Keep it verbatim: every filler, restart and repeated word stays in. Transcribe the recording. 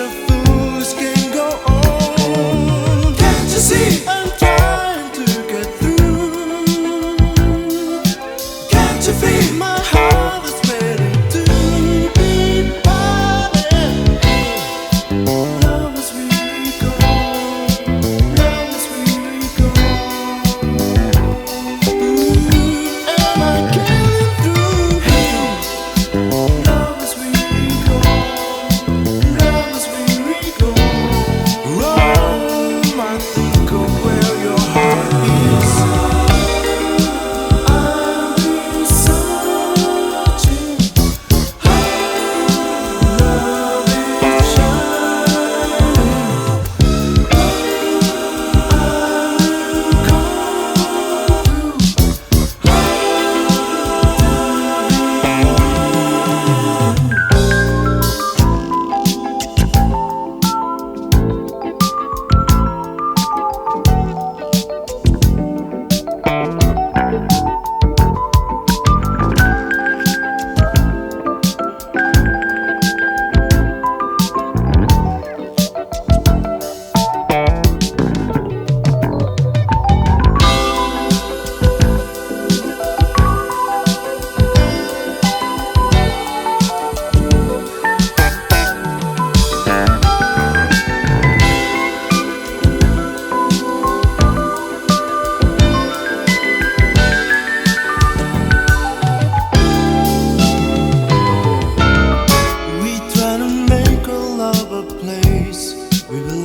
the fools can go on. Can't you see I'm trying to get through? Can't you feel my heart is ready to be parted? Love is really gone. Love is really gone. Ooh, am I getting through? Love is really gone. Love is really gone. Rome, I think of where your heart is. I've been searching. Love is shining. We try to make our love a place we belong.